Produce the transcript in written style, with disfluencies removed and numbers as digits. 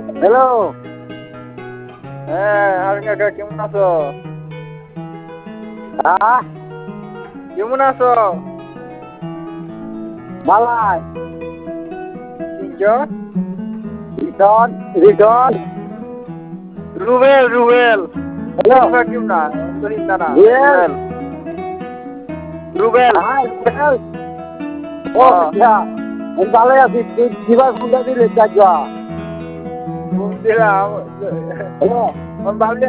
Hello. হ্যাঁ হারুন কাকা কেমন আছো? হ্যাঁ, কেমন আছো? মালাই তিনজন রিটন রিটন। রুবেল রুবেল হ্যালো। তোমরা কেমন না অন্তরীণ না রুবেল। রুবেল হ্যাঁ রুবেল। ও হ্যাঁ। আচ্ছা, আমি ভালো আছি। তুই কিবার ফোনটা দিলে চাচা? ঘুম দিলাম হ্যালো। ভাবলি